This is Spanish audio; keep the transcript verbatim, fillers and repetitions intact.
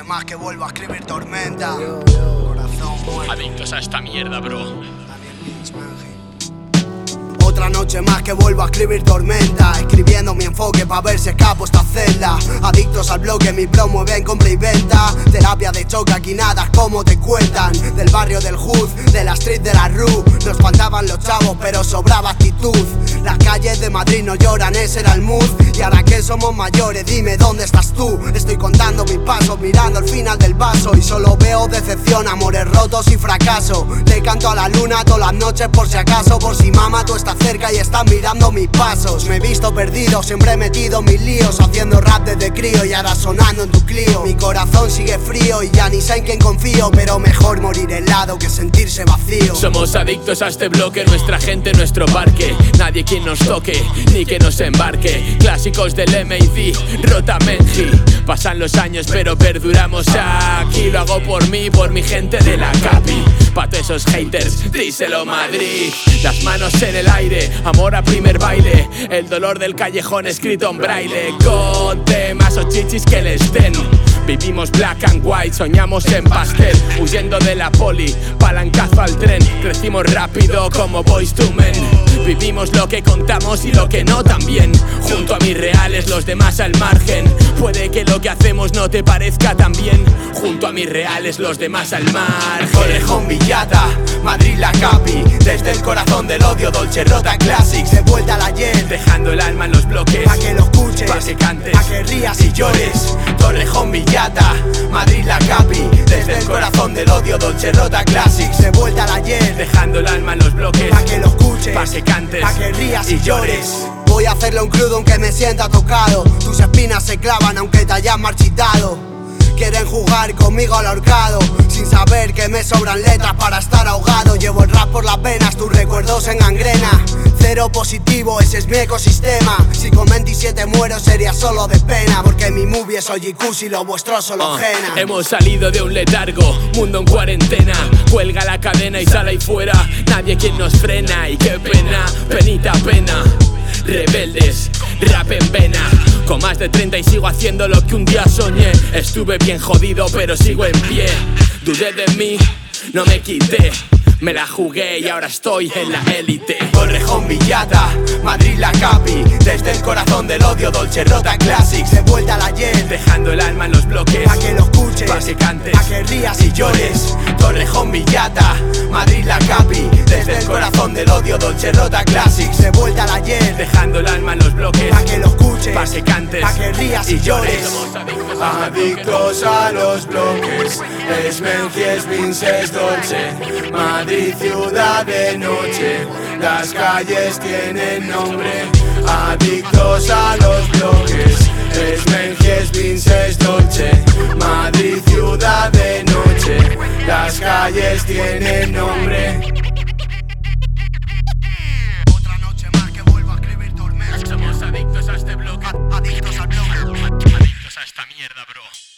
más que vuelvo a escribir tormenta. Yo, yo. Corazón muerto. Adictos a esta mierda, bro. Otra noche más que vuelvo a escribir tormenta, escribiendo mi enfoque pa' ver si escapo esta celda. Adictos al bloque, mi bro mueven compra y venta. Terapia de choque, aquí nada es como te cuentan. Del barrio del Hood, de la street de la Rue. Nos faltaban los chavos pero sobraba actitud. Las calles de Madrid no lloran, ese era el mood. Y ahora que somos mayores, dime dónde estás tú. Estoy contando mis pasos, mirando el final del vaso. Y solo veo decepción, amores rotos y fracaso. Le canto a la luna todas las noches por si acaso. Por si mamá tú estás cerca y estás mirando mis pasos. Me he visto perdido, siempre he metido mis líos. Haciendo rap desde crío y ahora sonando en tu Clio. Mi corazón sigue frío y ya ni sé en quién confío. Pero mejor morir helado que sentirse vacío. Somos adictos a este bloque, nuestra gente, nuestro parque. Nadie quien nos toque, ni que nos embarque. Clásicos del M I D, Rota Menji. Pasan los años pero perduramos aquí. Lo hago por mí, por mi gente de la Capi. Pa' todos esos haters, díselo Madrid. Las manos en el aire, amor a primer baile. El dolor del callejón escrito en braille. Con temas o chichis que les den. Vivimos black and white, soñamos en pastel. Huyendo de la poli, palancazo al tren. Crecimos rápido como Boyz two Men. Vivimos lo que contamos y lo que no también. Junto a mis reales, los demás al margen. Puede que lo que hacemos no te parezca tan bien. Junto a mis reales, los demás al margen. Torrejón, Villata, Madrid, la Capi. Desde el corazón del odio, Dolce Rota Classics. De vuelta al ayer, dejando el alma en los bloques. pa' que lo escuches, pa' que cantes, pa' que rías y llores. Torrejón, Villata, Madrid, la Capi. Desde el corazón del odio, Dolce Rota Classics. De vuelta al ayer, dejando el alma en los bloques. pa' que lo escuches, pa' que cantes, pa' que rías y llores. Voy a hacerle un crudo aunque me sienta tocado. Tus espinas se clavan aunque te hayas marchitado. Quieren jugar conmigo al ahorcado, sin saber que me sobran letras para estar ahogado. Llevo el rap por las venas, tus recuerdos en gangrena. Cero positivo, ese es mi ecosistema. Si con veintisiete muero sería solo de pena. Porque mi movie es Ojikusi y lo vuestro solo uh, jena. Hemos salido de un letargo, mundo en cuarentena. Cuelga la cadena y sale ahí fuera. Nadie quien nos frena y qué pena, penita pena. Rebeldes, rap en vena. Con más de treinta y sigo haciendo lo que un día soñé. Estuve bien jodido pero sigo en pie. Dudé de mí, no me quité. Me la jugué y ahora estoy en la élite. Torrejón, Villata, Madrid, la Capi. Desde el corazón del odio, Dolce Rota Classics. De vuelta al ayer, dejando el alma en los bloques. pa' que lo escuches, pa' que cantes, pa' que rías y llores. Torrejón, Villata, Madrid, la Capi. Desde el corazón del odio, Dolce Rota Classics. De vuelta al ayer, dejando el alma en los bloques. pa' que lo escuches, pa' que cantes, pa' que rías y llores. Adictos a los bloques, es Menji, es Vince, es Dolce. Madrid, ciudad de noche, las calles tienen nombre. Adictos a los bloques, es Menji, es Vince, es Dolce. Madrid, ciudad de noche, las calles tienen nombre. Otra noche más que vuelvo a escribir tormenta. Somos adictos a este bloque. Adictos al bloque. Adictos a esta mierda, bro.